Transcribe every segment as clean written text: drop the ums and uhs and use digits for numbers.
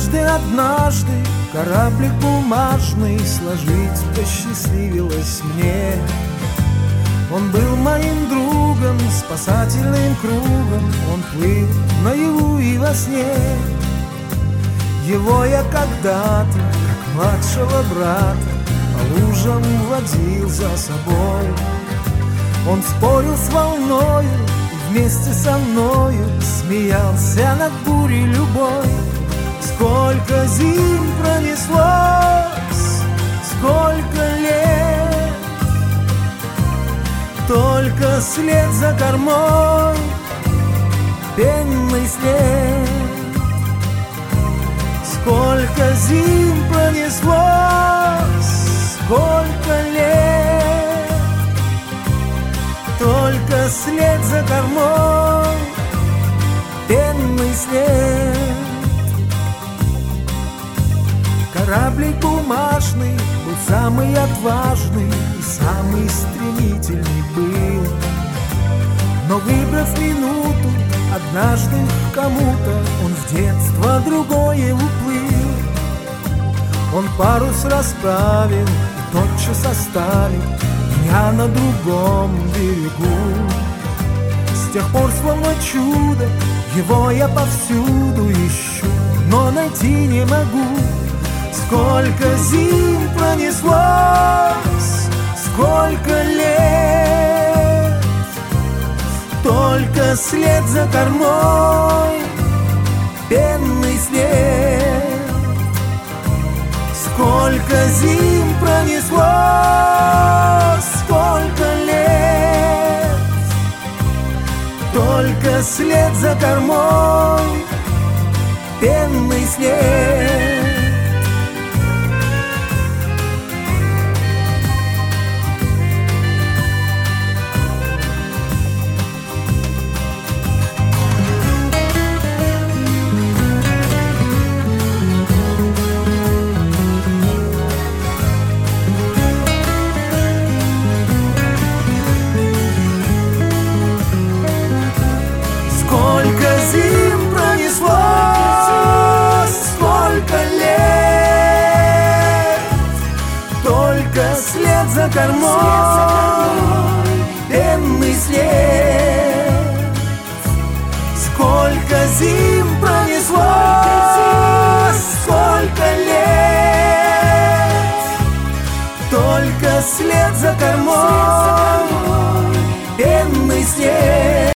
Однажды кораблик бумажный сложить посчастливилось мне. Он был моим другом, спасательным кругом, он плыл наяву и во сне. Его я когда-то, как младшего брата, по лужам водил за собой. Он спорил с волною и вместе со мною смеялся над бурей любой. Сколько зим пронеслось, сколько лет, только след за кормой, пенный след. Сколько зим пронеслось, сколько лет, только след за кормой, пенный след. Кораблик бумажный был самый отважный и самый стремительный был. Но выбрав минуту, однажды кому-то он в детство другое уплыл. Он парус расправил и тотчас оставил меня на другом берегу. С тех пор словно чудо его я повсюду ищу, но найти не могу. Сколько зим пронеслось, сколько лет, только след за кормой, пенный след. Сколько зим пронеслось, сколько лет, только след за кормой, пенный след. Сколько зим пронеслось, сколько лет, только след за кормой, пенный след. Сколько зим пронеслось, сколько лет, только след за кормой, пенный след.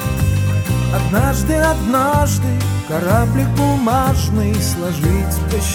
Однажды кораблик бумажный сложить